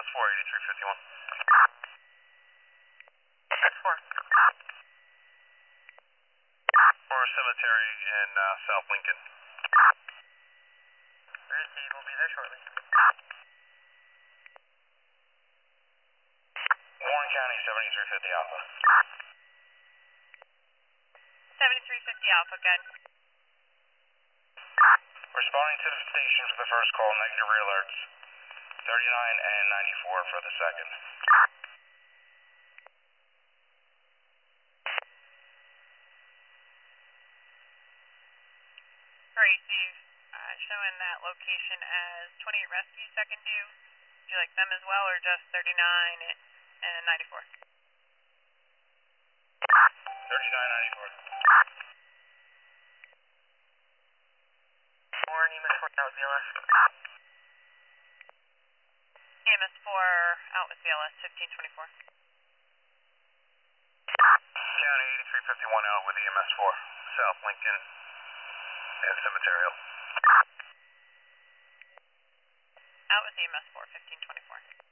EMS4, 8351. EMS4. Or cemetery in South Lincoln. Received, we'll be there shortly. Warren County, 7350 Alpha. 7350 Alpha, good. Responding to the station for the first call, negative re-alerts. 39 and 94 for the second. Receive, showing that location as 28 Rescue, second due. Would you like them as well, or just 39 and 94? 3994. Warren, EMS4 out with BLS. EMS4 out with BLS, 1524. County 8351 out with EMS4, South Lincoln and Cemeterial. Out with EMS4, 1524.